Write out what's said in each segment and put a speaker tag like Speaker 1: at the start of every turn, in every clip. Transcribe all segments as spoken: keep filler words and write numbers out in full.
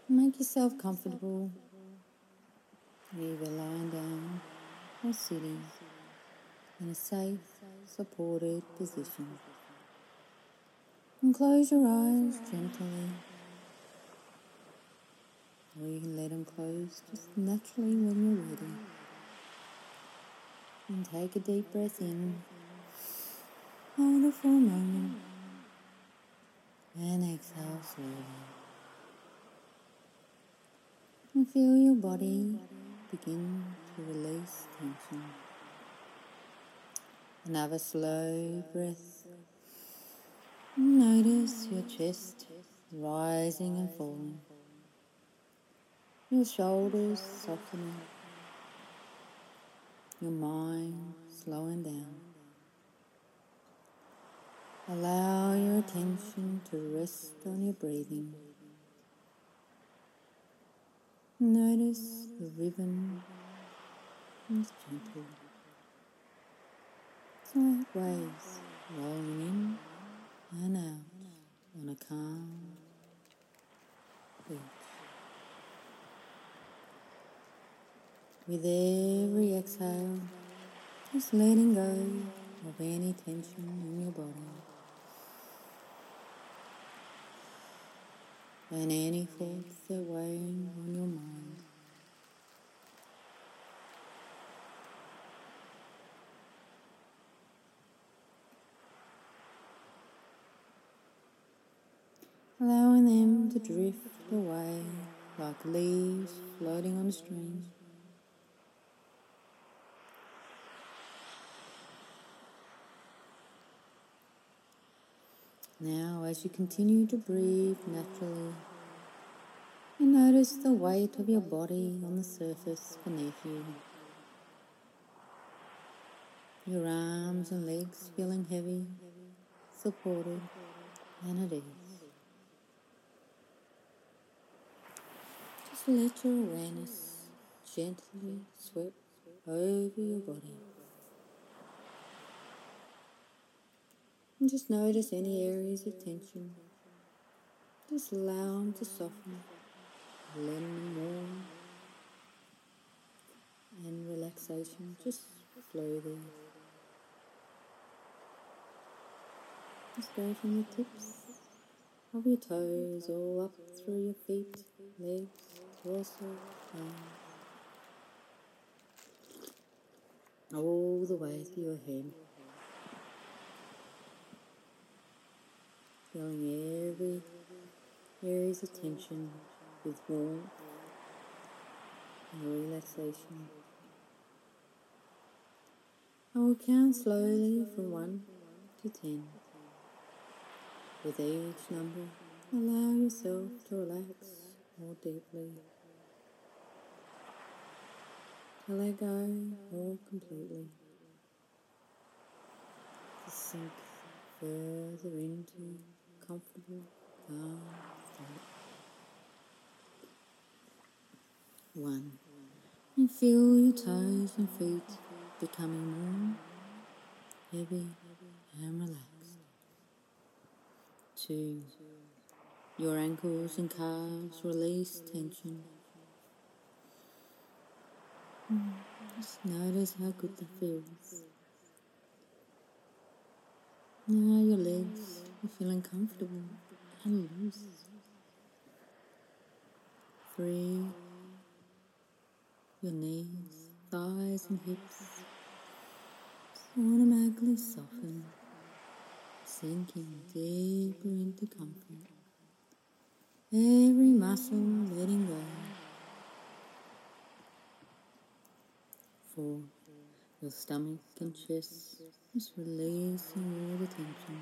Speaker 1: Make yourself comfortable, either lying down or sitting in a safe, supported position. And close your eyes gently, or you can let them close just naturally when you're ready. And take a deep breath in, hold it for a moment, and exhale slowly. And feel your body begin to release tension. Another slow breath. Notice your chest rising and falling, your shoulders softening, your mind slowing down. Allow your attention to rest on your breathing. Notice the rhythm is gentle. It's like waves rolling in and out on a calm beach. With every exhale, just letting go of any tension in your body and any thoughts that are weighing on your mind. Allowing them to drift away like leaves floating on a stream. Now, as you continue to breathe naturally, you notice the weight of your body on the surface beneath you. Your arms and legs feeling heavy, supported, and at ease. Just let your awareness gently sweep over your body. And just notice any areas of tension. Just allow them to soften, letting them warm, and relaxation just flow there. Just go from the tips of your toes all up through your feet, legs, torso, arms, all the way through your head. Feeling every areas of tension with warmth and relaxation. I will count slowly from one to ten. With each number, allow yourself to relax more deeply, to let go more completely, to sink further into comfortable, calm state. One. And feel your toes and feet becoming more heavy and relaxed. Two. Your ankles and calves release tension. Just notice how good that feels. Now your legs are feeling comfortable and loose. Three. Your knees, thighs and hips automatically soften, sinking deeper into comfort. Every muscle letting go. Four. Your stomach and chest just releasing all the tension.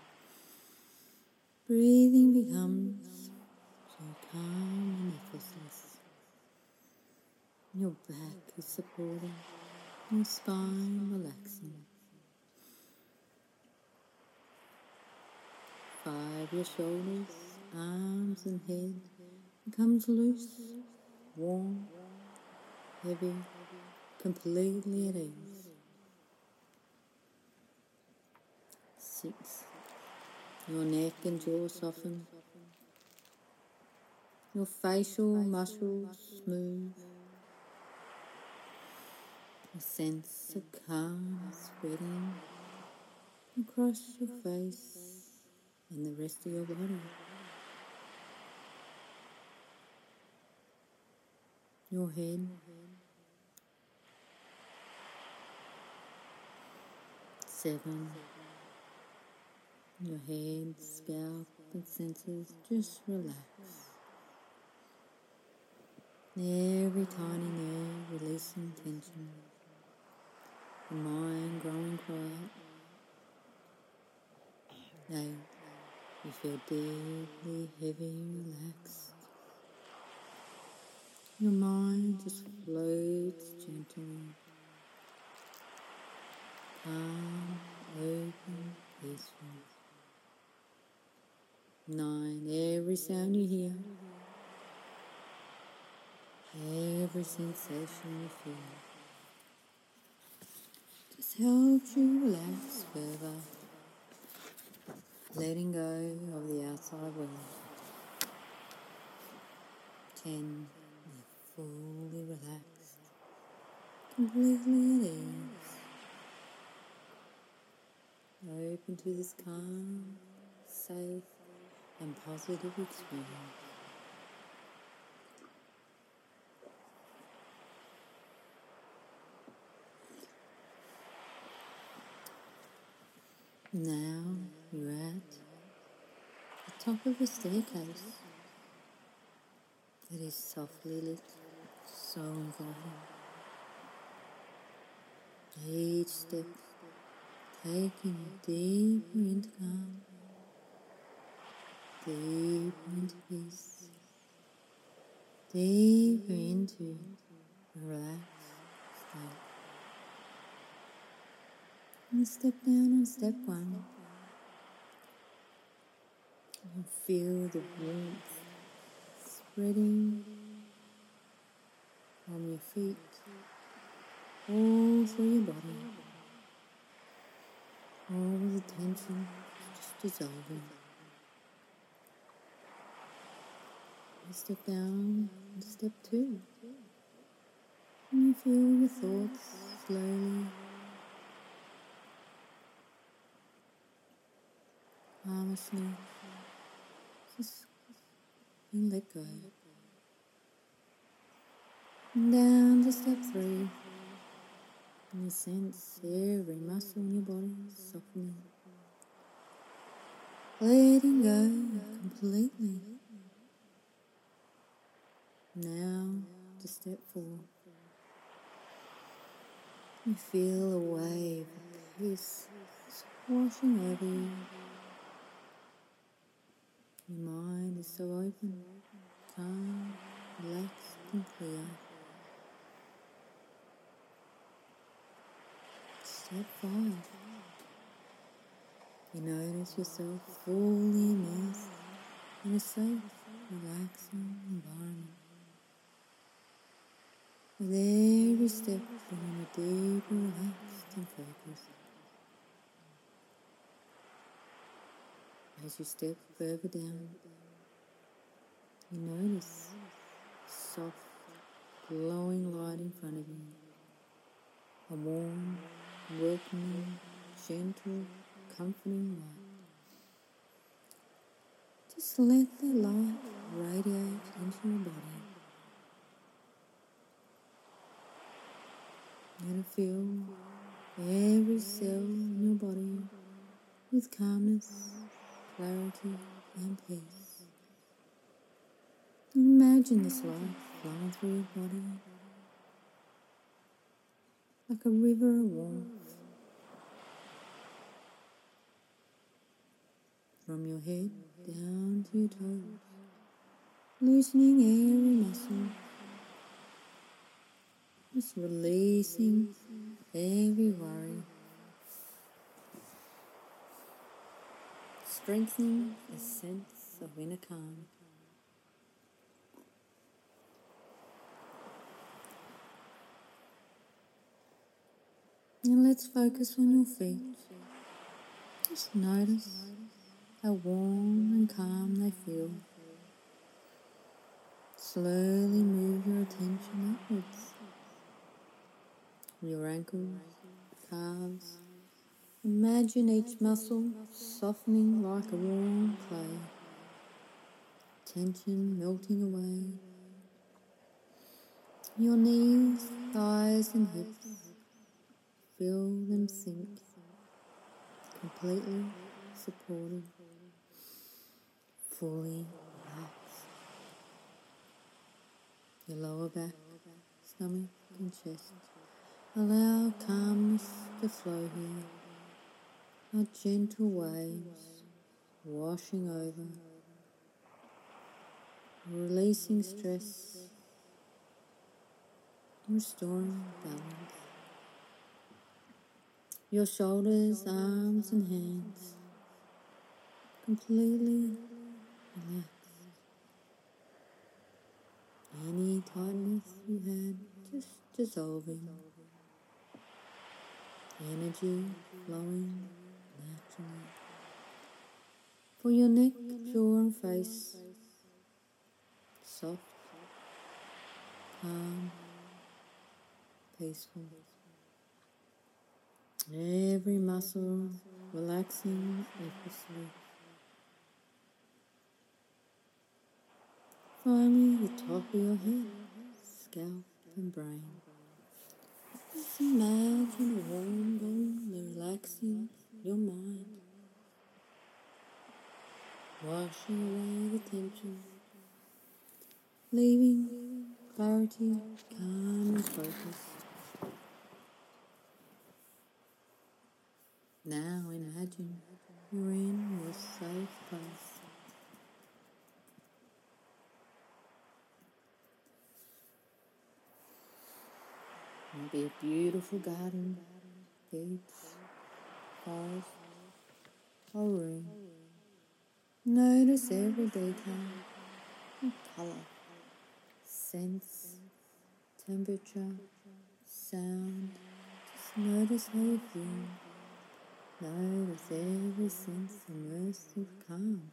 Speaker 1: Breathing becomes so calm and effortless. Your back is supported, your spine relaxing. Five. Your shoulders, arms and head becomes loose, warm, heavy, completely at ease. Six. Your neck and jaw soften. Your facial muscles smooth. A sense of calm spreading across your face and the rest of your body. Your head, seven. Your head, scalp, and senses just relax. Every tiny nerve releasing tension. The mind growing quiet. Eight. You feel deeply heavy and relaxed. Your mind just floats gently. Calm, open, peaceful. Nine. Every sound you hear, every sensation you feel, just helps you relax further, letting go of the outside world. Ten. You're fully relaxed, completely at ease, open to this calm, safe, and positive experience. Now you're at the top of a staircase that is softly lit, so inviting. Each step taking you deeper into calm, deeper into peace, deeper into a relaxed state. And step down on step one. You feel the warmth spreading from your feet all through your body. All the tension just dissolving. You step down to step two. And you feel your thoughts slowly, harmlessly, just being let go. And down to step three. And you sense every muscle in your body softening, letting go completely. Now to step four. You feel a wave of peace washing over you. Your mind is so open, calm, relaxed and clear. Step five. You notice yourself fully immersed in a safe, relaxing environment. With every step bringing you deeper, relaxed and focused. As you step further down, you notice soft, glowing light in front of you. A warm, welcoming, gentle, comforting light. Just let the light radiate into your body. Let it fill every cell in your body with calmness, clarity and peace. Imagine this light flowing through your body like a river of warmth. From your head down to your toes, loosening every muscle, just releasing every worry, strengthening a sense of inner calm. Now let's focus on your feet. Just notice how warm and calm they feel. Slowly move your attention upwards. Your ankles, calves. Imagine each muscle softening like a warm clay. Tension melting away. Your knees, thighs and hips. Feel them sink. Completely supported. Fully relaxed. Your lower back, stomach and chest. Allow calmness to flow here. Our gentle waves washing over, releasing stress, restoring balance. Your shoulders, arms and hands completely relaxed. Any tightness you had just dissolving. Energy flowing naturally. For your neck, jaw and face, soft, calm, peaceful. Every muscle relaxing effortlessly. Finally, the top of your head, scalp and brain. Just imagine a warm balloon relaxing your mind, washing away the tension, leaving clarity, calm and focus. Now imagine you're in your safe place. Maybe a beautiful garden, beach, forest, or room. Notice every detail, colour, sense, temperature, sound. Just notice how you feel. Notice every sense immersive calm.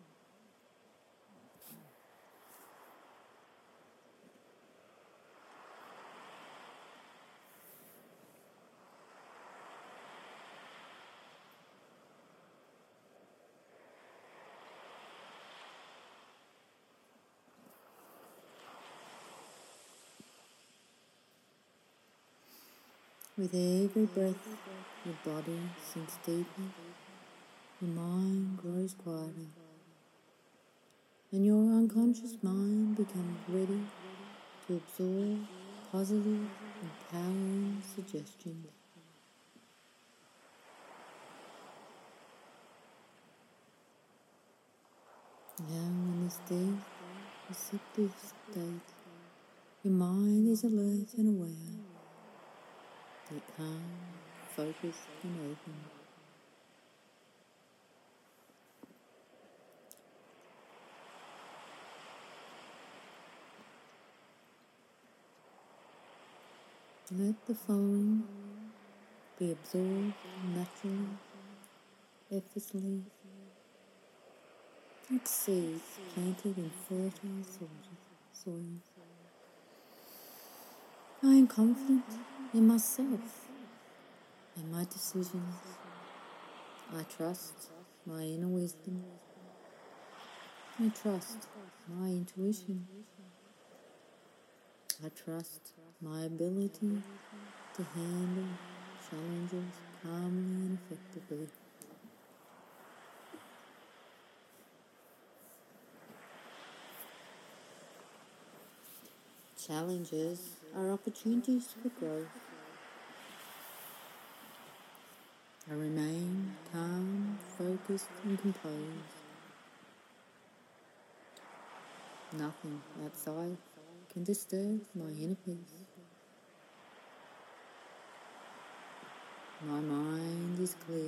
Speaker 1: With every breath, your body sinks deeper, your mind grows quieter, and your unconscious mind becomes ready to absorb positive, empowering suggestions. Now in this deep, receptive state, your mind is alert and aware, yet calm, focused and open. Let the following be absorbed naturally, effortlessly, like seeds planted in fertile soil. I am confident in myself and my decisions. I trust my inner wisdom. I trust my intuition. I trust my ability to handle challenges calmly and effectively. Challenges are opportunities for growth. I remain calm, focused and composed. Nothing outside can disturb my inner peace. My mind is clear,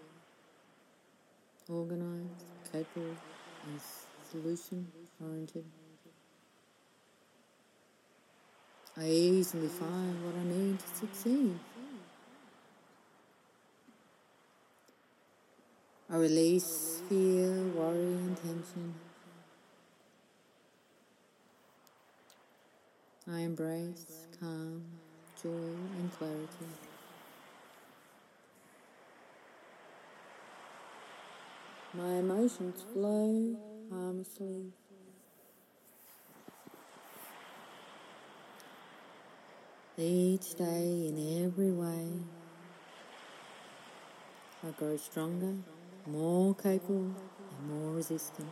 Speaker 1: organised, capable and solution-oriented. I easily find what I need to succeed. I release fear, worry and tension. I embrace calm, joy, and clarity. My emotions flow harmlessly. Each day, in every way, I grow stronger, more capable, and more resistant.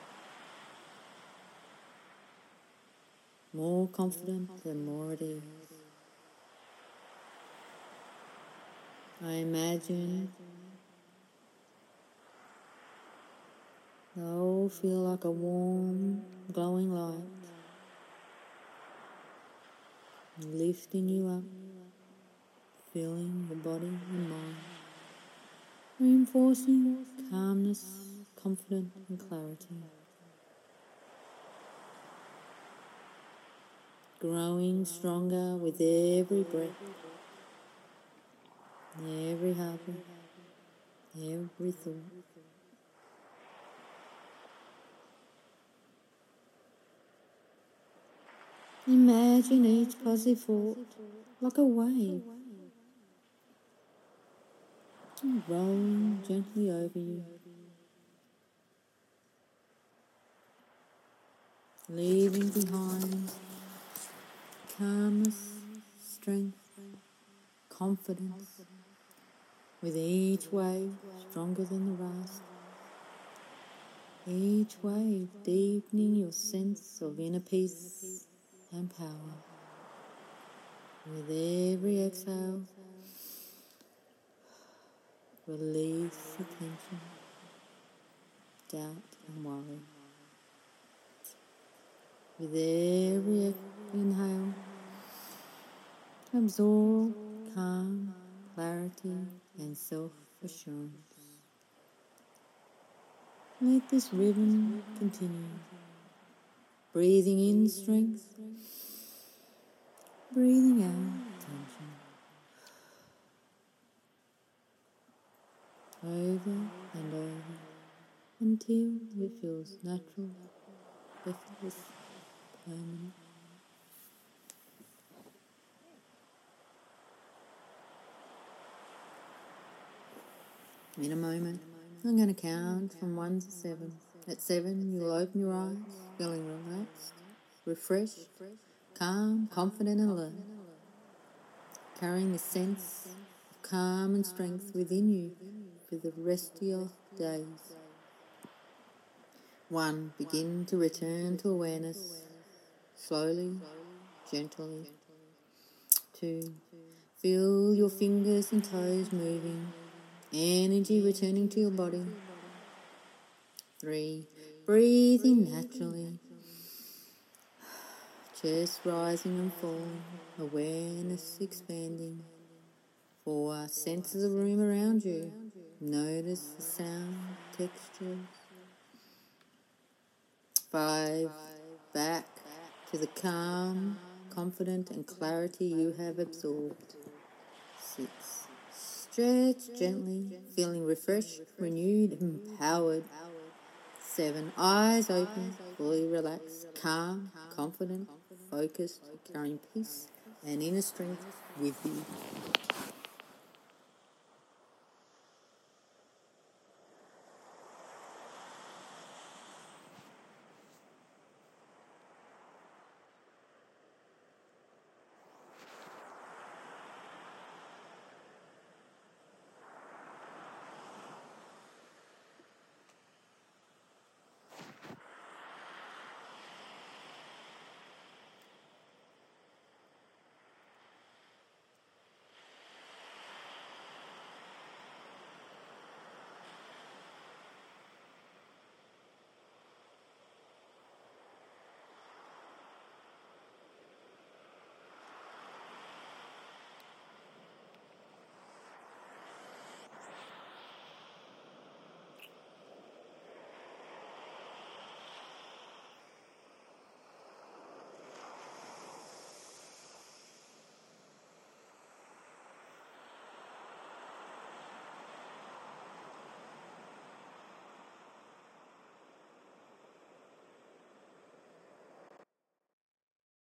Speaker 1: More confident and more at ease. I imagine they all feel like a warm, glowing light, lifting you up, filling your body and mind, reinforcing calmness, confidence and clarity. Growing stronger with every breath, every heartbeat, every thought. Imagine each positive thought like a wave, rolling gently over you, leaving behind calmness, strength, confidence, with each wave stronger than the last. Each wave deepening your sense of inner peace and power. With every exhale, release the tension, doubt and worry. With every inhale, absorb calm, clarity and self-assurance. Let this rhythm continue. Breathing in strength, breathing out tension. Over and over until it feels natural, effortless, permanent. In a moment, I'm going to count from one to seven. At seven, you'll open your eyes, feeling relaxed, refreshed, calm, confident and alert, carrying a sense of calm and strength within you for the rest of your days. One, begin to return to awareness, slowly, gently. Two, feel your fingers and toes moving, energy returning to your body. Three, breathing naturally, chest rising and falling, awareness expanding. Four, sense the room around you, notice the sound, textures. Five, back to the calm, confident and clarity you have absorbed. Six, stretch gently, feeling refreshed, renewed, empowered. Seven, eyes open, fully relaxed, calm, confident, focused, carrying peace and inner strength with you.